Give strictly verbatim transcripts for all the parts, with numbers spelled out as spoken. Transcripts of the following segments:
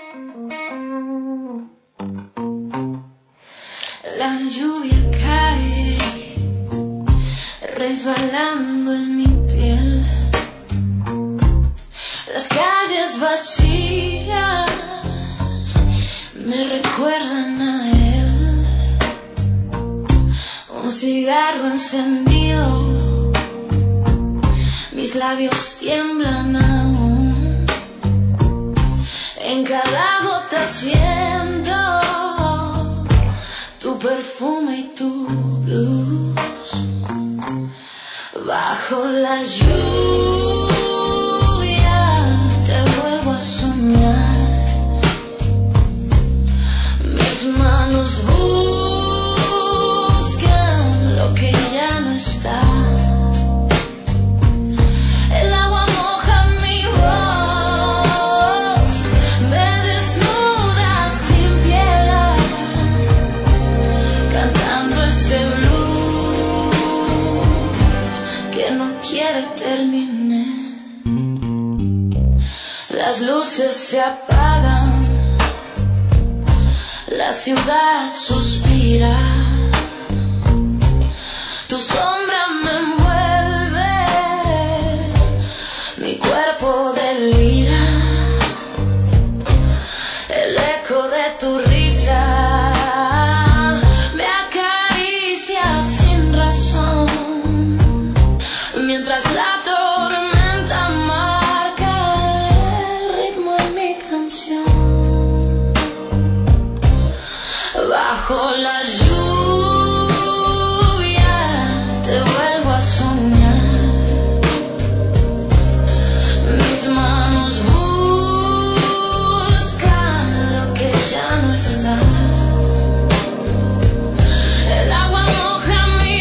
La lluvia cae, resbalando en mi piel. Las calles vacías me recuerdan a él. Un cigarro encendido, mis labios tiemblan aún. En cada gota siento tu perfume y tu blues. Bajo la lluvia te vuelvo a soñar. Mis manos buscan lo que ya no está. El agua moja mi voz, me desnuda sin piedad, cantando este blues que no quiere terminar. Las luces se apagan, la ciudad suspira. Tu sombra me envuelve, mi cuerpo delira. El eco de tu risa me acaricia sin razón, mientras la tormenta marca el ritmo en mi canción. Bajo la lluvia te vuelvo a soñar. Mis manos buscan lo que ya no está. El agua moja mi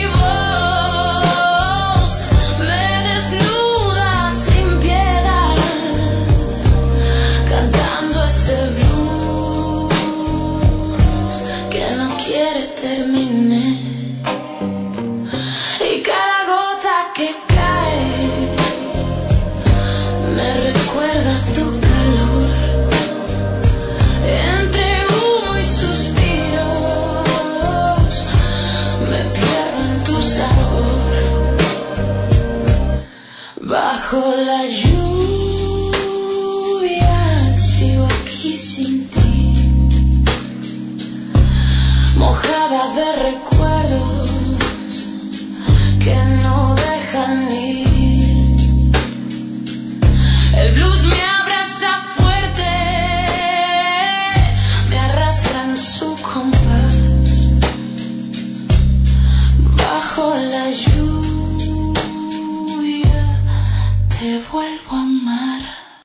voz, me desnuda sin piedad, cantando este blues que no quiere terminar. Y cada gota que cae me recuerda tu calor. Entre humo y suspiros me pierdo en tu sabor. Bajo la lluvia sigo aquí sin ti, mojada de recuerdos que no dejan ir. El blues me abraza fuerte, me arrastra en su compás. Bajo la lluvia te vuelvo a amar.